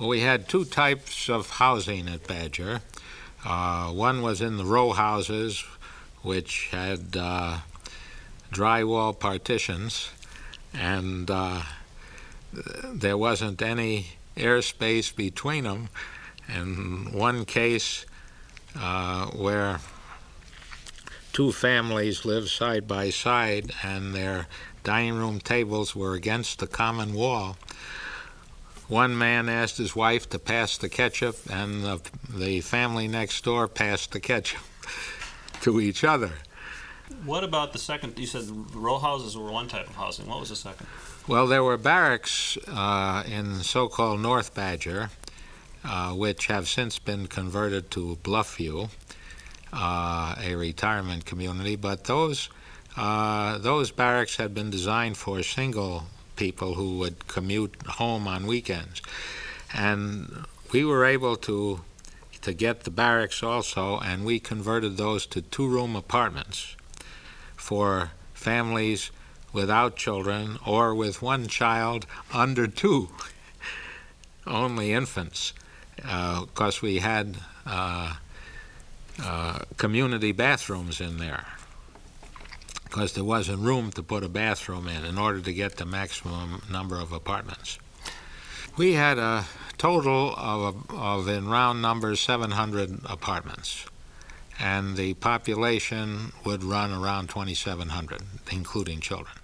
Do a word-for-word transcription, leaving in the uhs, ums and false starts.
Well, we had two types of housing at Badger. Uh, one was in the row houses, which had uh, drywall partitions, and uh, there wasn't any airspace between them. In one case uh, where two families lived side by side and their dining room tables were against the common wall, one man asked his wife to pass the ketchup, and the, the family next door passed the ketchup to each other. What about the second? You said row houses were one type of housing. What was the second? Well, there were barracks uh, in so-called North Badger, uh, which have since been converted to Bluffview, uh, a retirement community. But those uh, those barracks had been designed for single people who would commute home on weekends, and we were able to to get the barracks also, and we converted those to two-room apartments for families without children or with one child under two, only infants, because uh, we had uh, uh, community bathrooms in there, because there wasn't room to put a bathroom in in order to get the maximum number of apartments. We had a total of, of in round numbers, seven hundred apartments, and the population would run around twenty-seven hundred, including children.